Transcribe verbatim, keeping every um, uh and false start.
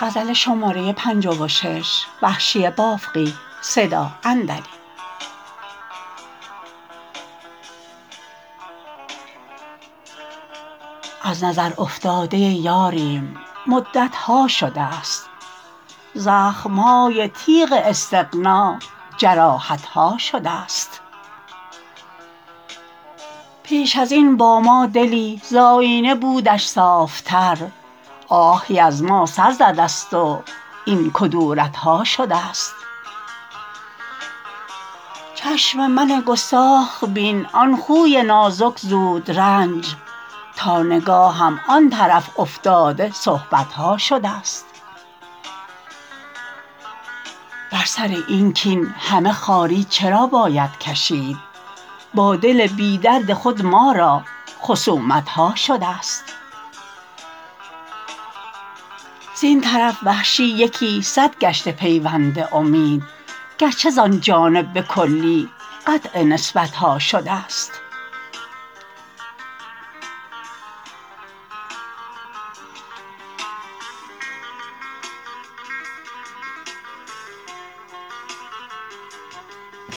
از نظر افتاده یاریم مدت ها شده است، زخم های تیغ استغنا جراحت ها شده است. پیش ازین با ما دلی ز آیینه بودش صاف تر، آهی از ما سر زده است و این کدورت ها شده است. چشم من گستاخ بین آن خوی نازک زودرنج، تا نگاهم آن طرف افتاده صحبت ها شده است. بر سر این کین همه خواری چرا باید کشید، با دل بی درد خود ما را خصومت ها شده است. زین طرف وحشی یکی صد گشته پیوند امید، گرچه زان جانب به کلی قطع نسبت ها شده است.